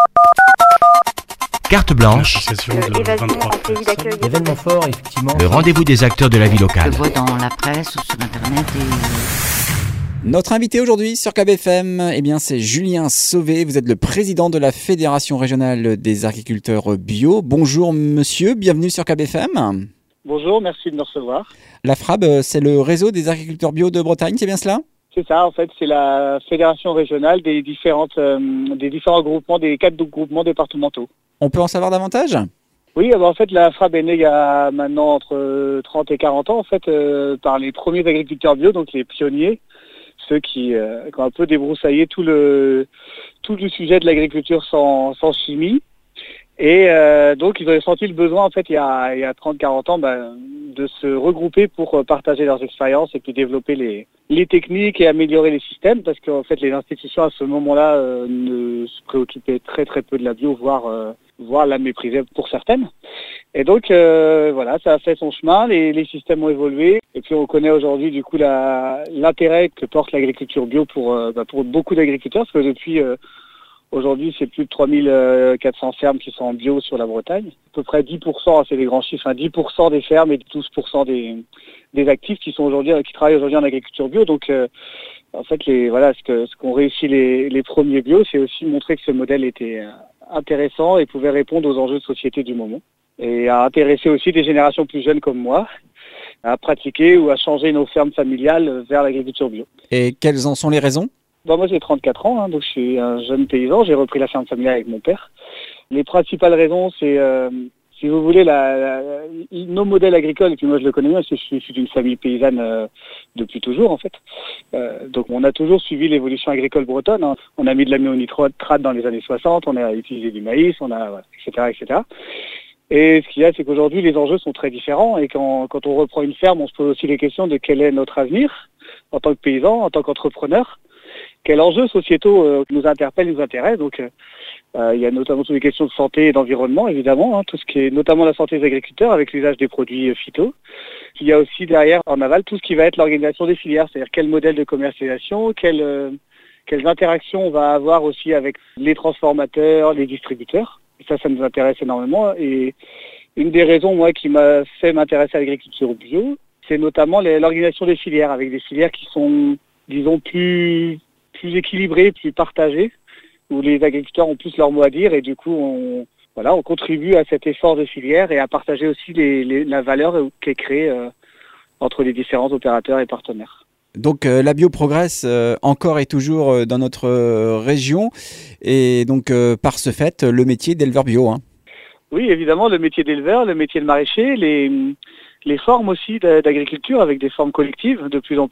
Carte blanche, Événement fort, effectivement. le rendez-vous des acteurs de la vie locale. Je vois dans la presse ou sur internet Notre invité aujourd'hui sur KBFM, c'est Julien Sauvé. Vous êtes le président de la Fédération régionale des agriculteurs bio. Bonjour monsieur, bienvenue sur KBFM. Bonjour, merci de me recevoir. La FRAB, c'est le réseau des agriculteurs bio de Bretagne, c'est bien cela ? C'est ça, en fait, c'est la fédération régionale des différents groupements, des 4 groupements départementaux. On peut en savoir davantage ? Oui, en fait, la FRAB est née il y a maintenant entre 30 et 40 ans, en fait, par les premiers agriculteurs bio, donc les pionniers, ceux qui ont un peu débroussaillé tout le sujet de l'agriculture sans chimie. Et donc, ils avaient senti le besoin, en fait, il y a 30-40 ans, de se regrouper pour partager leurs expériences et puis développer les techniques et améliorer les systèmes, parce qu'en fait, les institutions, à ce moment-là, ne se préoccupaient très très peu de la bio, voire la méprisaient pour certaines. Et donc, voilà, ça a fait son chemin, les systèmes ont évolué, et puis on connaît aujourd'hui, du coup, l'intérêt que porte l'agriculture bio pour beaucoup d'agriculteurs, parce que depuis... Aujourd'hui, c'est plus de 3400 fermes qui sont en bio sur la Bretagne. À peu près 10%, c'est des grands chiffres, 10% des fermes et 12% des actifs qui travaillent aujourd'hui en agriculture bio. Donc, en fait, ce qu'ont réussi les premiers bio, c'est aussi montrer que ce modèle était intéressant et pouvait répondre aux enjeux de société du moment. Et à intéresser aussi des générations plus jeunes comme moi à pratiquer ou à changer nos fermes familiales vers l'agriculture bio. Et quelles en sont les raisons ? Moi j'ai 34 ans, donc je suis un jeune paysan, j'ai repris la ferme familiale avec mon père. Les principales raisons, c'est, si vous voulez, nos modèles agricoles, et puis moi je le connais bien, parce que je suis issu d'une famille paysanne depuis toujours en fait. Donc on a toujours suivi l'évolution agricole bretonne, hein. On a mis de l'ammonitrate dans les années 60, on a utilisé du maïs, etc. Et ce qu'il y a, c'est qu'aujourd'hui les enjeux sont très différents, et quand on reprend une ferme, on se pose aussi les questions de quel est notre avenir en tant que paysan, en tant qu'entrepreneur. Quels enjeux sociétaux nous interpellent, nous intéressent. Donc, il y a notamment toutes les questions de santé et d'environnement, évidemment, hein, tout ce qui est notamment la santé des agriculteurs avec l'usage des produits phyto. Il y a aussi derrière, en aval, tout ce qui va être l'organisation des filières, c'est-à-dire quel modèle de commercialisation, quelles interactions on va avoir aussi avec les transformateurs, les distributeurs. Et ça nous intéresse énormément. Et une des raisons, moi, qui m'a fait m'intéresser à l'agriculture bio, c'est notamment l'organisation des filières, avec des filières qui sont, disons, plus équilibrés, plus partagés, où les agriculteurs ont plus leur mot à dire, et du coup on contribue à cet effort de filière et à partager aussi la valeur qui est créée entre les différents opérateurs et partenaires. Donc la bio progresse encore et toujours dans notre région, et donc par ce fait le métier d'éleveur bio. Hein. Oui, évidemment, le métier d'éleveur, le métier de maraîcher, les formes aussi d'agriculture avec des formes collectives de plus en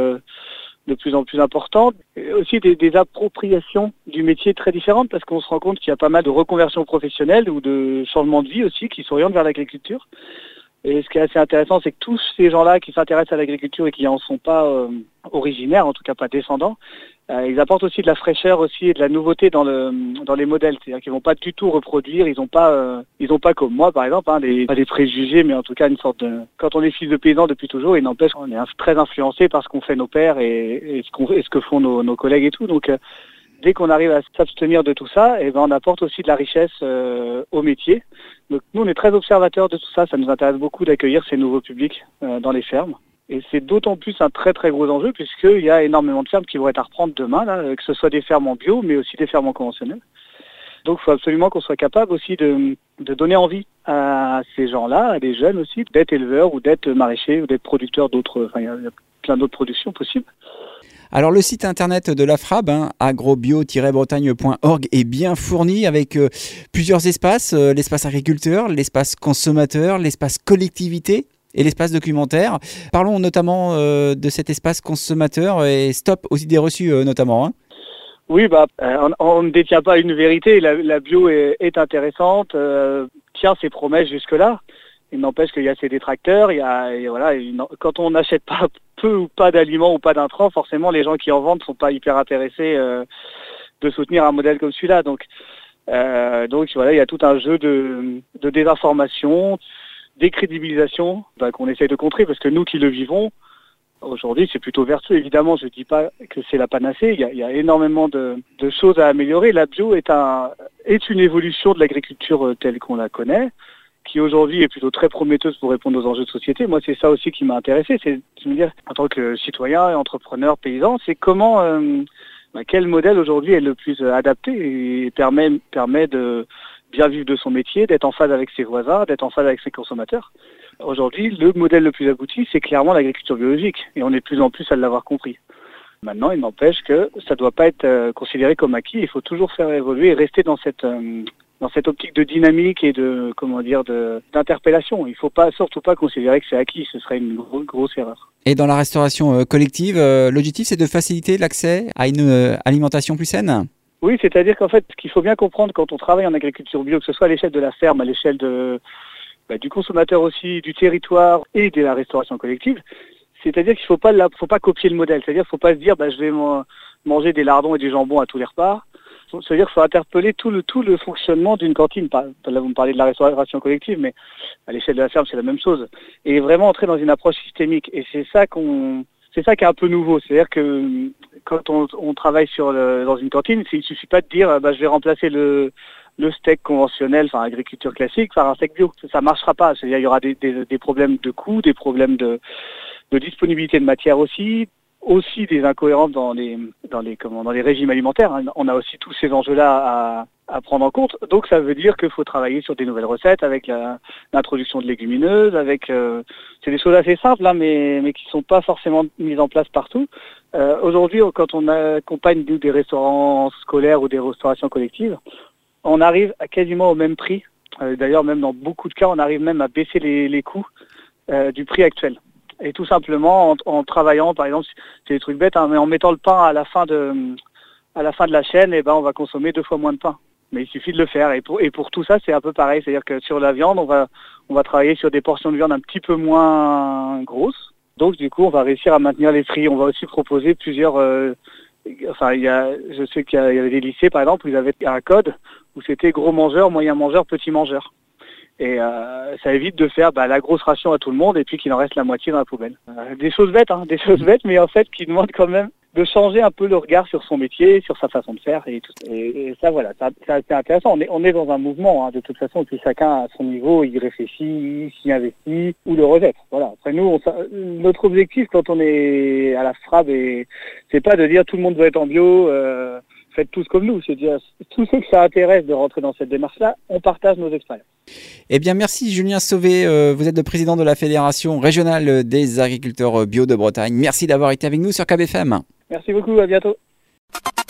plus importantes, et aussi des appropriations du métier très différentes, parce qu'on se rend compte qu'il y a pas mal de reconversions professionnelles ou de changements de vie aussi qui s'orientent vers l'agriculture. Et ce qui est assez intéressant, c'est que tous ces gens-là qui s'intéressent à l'agriculture et qui n'en sont pas originaires, en tout cas pas descendants, ils apportent aussi de la fraîcheur aussi et de la nouveauté dans les modèles. C'est-à-dire qu'ils vont pas du tout reproduire, ils ont pas comme moi par exemple, pas des préjugés, mais en tout cas une sorte de... Quand on est fils de paysan depuis toujours, il n'empêche qu'on est très influencé par ce qu'ont fait nos pères et ce que font nos collègues et tout. Donc dès qu'on arrive à s'abstenir de tout ça, on apporte aussi de la richesse au métier. Donc nous, on est très observateurs de tout ça. Ça nous intéresse beaucoup d'accueillir ces nouveaux publics dans les fermes. Et c'est d'autant plus un très très gros enjeu, puisqu'il y a énormément de fermes qui vont être à reprendre demain, là, que ce soit des fermes en bio, mais aussi des fermes en conventionnel. Donc il faut absolument qu'on soit capable aussi de donner envie à ces gens-là, à des jeunes aussi, d'être éleveurs ou d'être maraîchers ou d'être producteurs d'autres... il y a plein d'autres productions possibles. Alors le site internet de la FRAB, agrobio-bretagne.org, est bien fourni avec plusieurs espaces, l'espace agriculteur, l'espace consommateur, l'espace collectivité et l'espace documentaire. Parlons notamment de cet espace consommateur et stop aux idées reçues notamment. Hein. Oui, on ne détient pas une vérité, la bio est intéressante, tient ses promesses jusque-là. Il n'empêche qu'il y a ses détracteurs, quand on n'achète pas peu ou pas d'aliments ou pas d'intrants, forcément les gens qui en vendent ne sont pas hyper intéressés de soutenir un modèle comme celui-là. Donc il y a tout un jeu de désinformation, décrédibilisation qu'on essaye de contrer, parce que nous qui le vivons, Aujourd'hui, c'est plutôt vertueux. Évidemment, je ne dis pas que c'est la panacée. Il y a énormément de choses à améliorer. La bio est une évolution de l'agriculture telle qu'on la connaît, qui aujourd'hui est plutôt très prometteuse pour répondre aux enjeux de société. Moi, c'est ça aussi qui m'a intéressé. C'est de me dire, en tant que citoyen, entrepreneur, paysan, c'est comment, quel modèle aujourd'hui est le plus adapté et permet de bien vivre de son métier, d'être en phase avec ses voisins, d'être en phase avec ses consommateurs. Aujourd'hui, le modèle le plus abouti, c'est clairement l'agriculture biologique, et on est de plus en plus à l'avoir compris. Maintenant, il n'empêche que ça ne doit pas être considéré comme acquis. Il faut toujours faire évoluer et rester dans cette optique de dynamique et d'interpellation. Il ne faut surtout pas considérer que c'est acquis. Ce serait une grosse erreur. Et dans la restauration collective, l'objectif, c'est de faciliter l'accès à une alimentation plus saine ? Oui, c'est-à-dire qu'en fait, ce qu'il faut bien comprendre quand on travaille en agriculture bio, que ce soit à l'échelle de la ferme, à l'échelle du consommateur aussi, du territoire et de la restauration collective, c'est-à-dire qu'il ne faut pas copier le modèle. C'est-à-dire qu'il ne faut pas se dire je vais manger des lardons et du jambon à tous les repas. C'est-à-dire qu'il faut interpeller tout le fonctionnement d'une cantine. Là, vous me parlez de la restauration collective, mais à l'échelle de la ferme, c'est la même chose. Et vraiment entrer dans une approche systémique. Et c'est ça qui est un peu nouveau. C'est-à-dire que quand on travaille dans une cantine, il ne suffit pas de dire je vais remplacer le steak conventionnel, enfin agriculture classique, par un steak bio. Ça marchera pas. C'est-à-dire il y aura des problèmes de coût, des problèmes de disponibilité de matière aussi des incohérences dans les régimes alimentaires. On a aussi tous ces enjeux-là à prendre en compte. Donc ça veut dire qu'il faut travailler sur des nouvelles recettes avec l'introduction de légumineuses, c'est des choses assez simples mais qui sont pas forcément mises en place partout. Aujourd'hui, quand on accompagne des restaurants scolaires ou des restaurations collectives, on arrive à quasiment au même prix. D'ailleurs, même dans beaucoup de cas, on arrive même à baisser les coûts du prix actuel. Et tout simplement en travaillant, par exemple, c'est des trucs bêtes, mais en mettant le pain à la fin de la chaîne, on va consommer 2 fois moins de pain. Mais il suffit de le faire. Et pour tout ça, c'est un peu pareil. C'est-à-dire que sur la viande, on va travailler sur des portions de viande un petit peu moins grosses. Donc du coup, on va réussir à maintenir les prix. On va aussi proposer plusieurs. Je sais qu'il y avait des lycées, par exemple, où ils avaient un code où c'était gros mangeur, moyen mangeur, petit mangeur. Et ça évite de faire la grosse ration à tout le monde et puis qu'il en reste la moitié dans la poubelle. Des choses bêtes, mais en fait qui demandent quand même de changer un peu le regard sur son métier, sur sa façon de faire et tout. Et ça, voilà, c'est intéressant. On est dans un mouvement, de toute façon, et puis chacun à son niveau, il réfléchit, il s'y investit ou le rejette. Voilà. Après nous, notre objectif quand on est à la FRAB, c'est pas de dire tout le monde doit être en bio. Faites tous comme nous, c'est dire tous ceux que ça intéresse de rentrer dans cette démarche-là, on partage nos expériences. Eh bien, merci Julien Sauvé, vous êtes le président de la Fédération régionale des agriculteurs bio de Bretagne. Merci d'avoir été avec nous sur KBFM. Merci beaucoup, à bientôt.